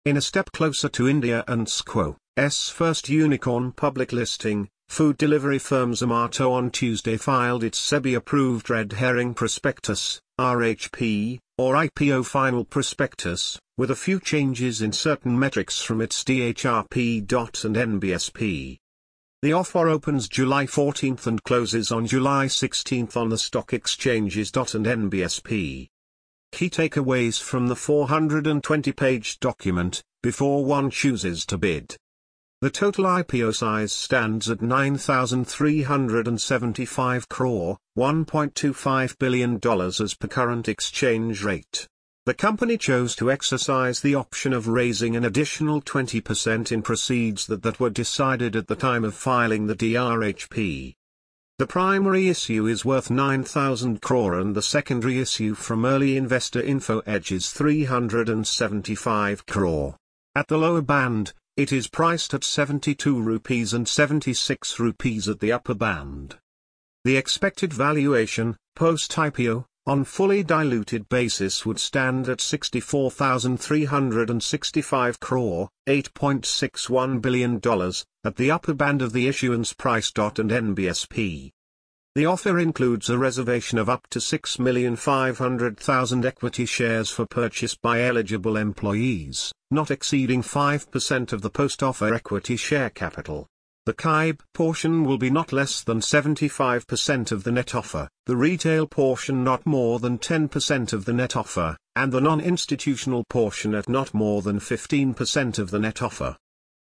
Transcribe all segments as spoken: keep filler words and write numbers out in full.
In a step closer to India and Squo's first unicorn public listing, food delivery firm Zomato on Tuesday filed its SEBI-approved red herring prospectus, R H P, or I P O final prospectus, with a few changes in certain metrics from its D H R P and N B S P. The offer opens July fourteenth and closes on July sixteenth on the stock exchanges and N B S P. Key takeaways from the four hundred twenty page document, before one chooses to bid. The total I P O size stands at nine thousand three hundred seventy-five crore, one point two five billion dollars as per current exchange rate. The company chose to exercise the option of raising an additional twenty percent in proceeds that, that were decided at the time of filing the D R H P. The primary issue is worth nine thousand crore and the secondary issue from early investor InfoEdge is three hundred seventy-five crore. At the lower band, it is priced at seventy-two rupees and seventy-six rupees at the upper band. The expected valuation, post-I P O, on fully diluted basis would stand at sixty-four thousand three hundred sixty-five crore, eight point six one billion dollars, at the upper band of the issuance price. And N B S P. The offer includes a reservation of up to six million five hundred thousand equity shares for purchase by eligible employees, not exceeding five percent of the post-offer equity share capital. The K I B portion will be not less than seventy-five percent of the net offer, the retail portion not more than ten percent of the net offer, and the non-institutional portion at not more than fifteen percent of the net offer.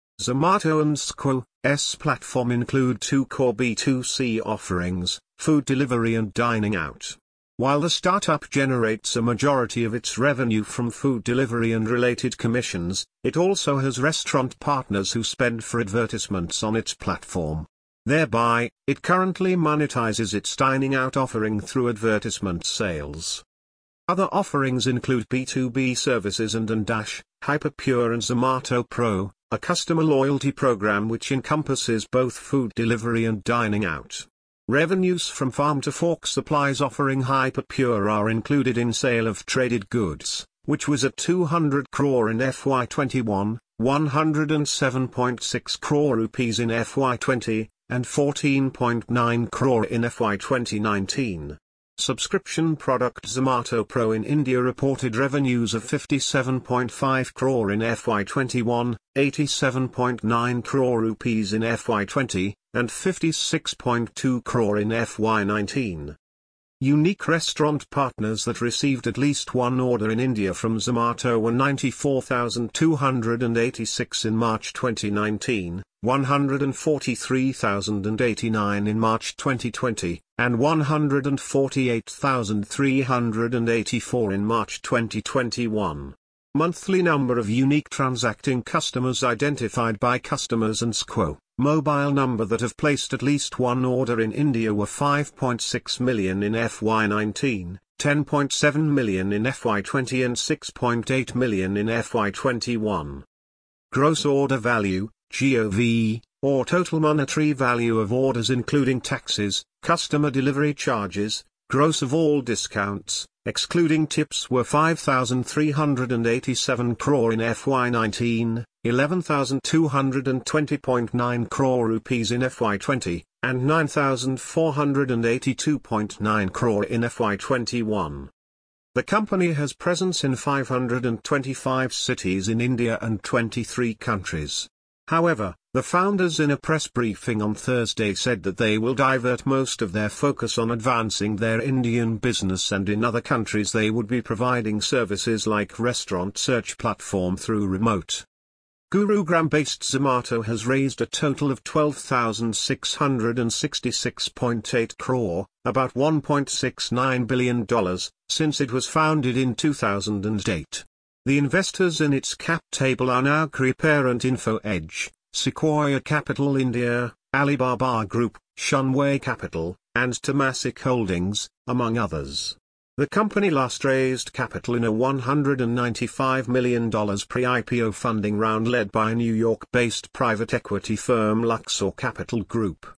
Zomato and Squo's platform include two core B two C offerings, food delivery and dining out. While the startup generates a majority of its revenue from food delivery and related commissions, it also has restaurant partners who spend for advertisements on its platform. Thereby, it currently monetizes its dining out offering through advertisement sales. Other offerings include B two B services and Dash, Hyperpure and Zomato Pro, a customer loyalty program which encompasses both food delivery and dining out. Revenues from farm to fork supplies offering Hyperpure are included in sale of traded goods, which was at two hundred crore in F Y twenty-one, one hundred seven point six crore rupees in F Y twenty, and fourteen point nine crore in F Y twenty nineteen. Subscription product Zomato Pro in India reported revenues of fifty-seven point five crore in F Y twenty-one, eighty-seven point nine crore rupees in F Y twenty, and fifty-six point two crore in F Y nineteen. Unique restaurant partners that received at least one order in India from Zomato were ninety-four thousand two hundred eighty-six in March twenty nineteen, one hundred forty-three thousand eighty-nine in March twenty twenty, and one hundred forty-eight thousand three hundred eighty-four in March twenty twenty-one. Monthly number of unique transacting customers identified by customers and Squo mobile number that have placed at least one order in India were five point six million in F Y nineteen, ten point seven million in F Y twenty and six point eight million in F Y twenty-one. Gross order value, G O V, or total monetary value of orders including taxes, customer delivery charges, gross of all discounts, excluding tips were five thousand three hundred eighty-seven crore in F Y nineteen, eleven thousand two hundred twenty point nine crore rupees in F Y twenty, and nine thousand four hundred eighty-two point nine crore in F Y twenty-one. The company has presence in five hundred twenty-five cities in India and twenty-three countries. However, the founders in a press briefing on Thursday said that they will divert most of their focus on advancing their Indian business, and in other countries they would be providing services like restaurant search platform through remote. Gurugram-based Zomato has raised a total of twelve thousand six hundred sixty-six point eight crore, about one point six nine billion dollars, since it was founded in two thousand eight. The investors in its cap table are now Cree parent InfoEdge, Sequoia Capital India, Alibaba Group, Shunway Capital, and Temasek Holdings, among others. The company last raised capital in a one hundred ninety-five million dollars pre-I P O funding round led by New York-based private equity firm Luxor Capital Group.